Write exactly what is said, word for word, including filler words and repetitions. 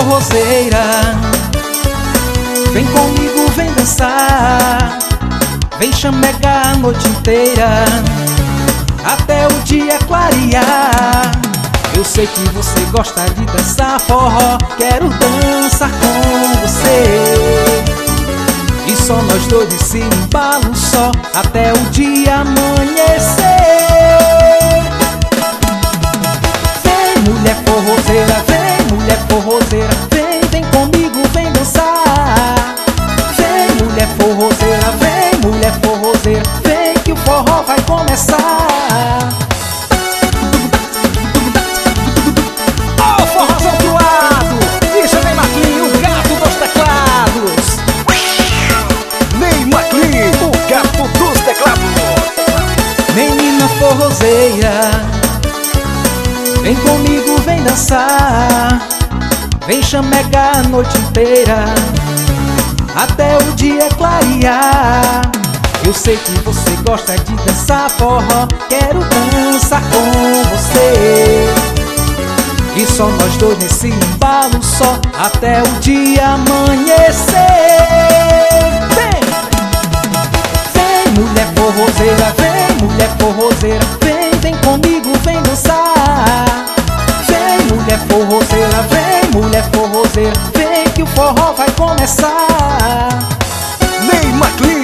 forrozeira, vem comigo, vem dançar, vem chamegar a noite inteira, até o dia clarear. Eu sei que você gosta de dançar forró, quero dançar com você. E só nós dois nesse embalo só, até o dia amanhecer. Vem mulher forrozeira, vem mulher forrozeira, vem, vem comigo, vem dançar. Vem mulher forrozeira, vem mulher forrozeira, vem que o forró vai começar. Ó, oh, forrozão pro lado, isso é Ney Maclin, o gato dos teclados. Ney Maclin, o gato dos teclados. Menina forrozeira, vem comigo, vem dançar, vem chamegar a noite inteira, até o dia clarear. Eu sei que você gosta de dançar forró, quero dançar com você. E só nós dois nesse embalo só, até o dia amanhecer. Vem! Vem mulher forrozeira, vem mulher forrozeira, vem, vem comigo, vem dançar. Vem mulher forrozeira, vem mulher forrozeira, vem que o forró vai começar. Ney Maclin,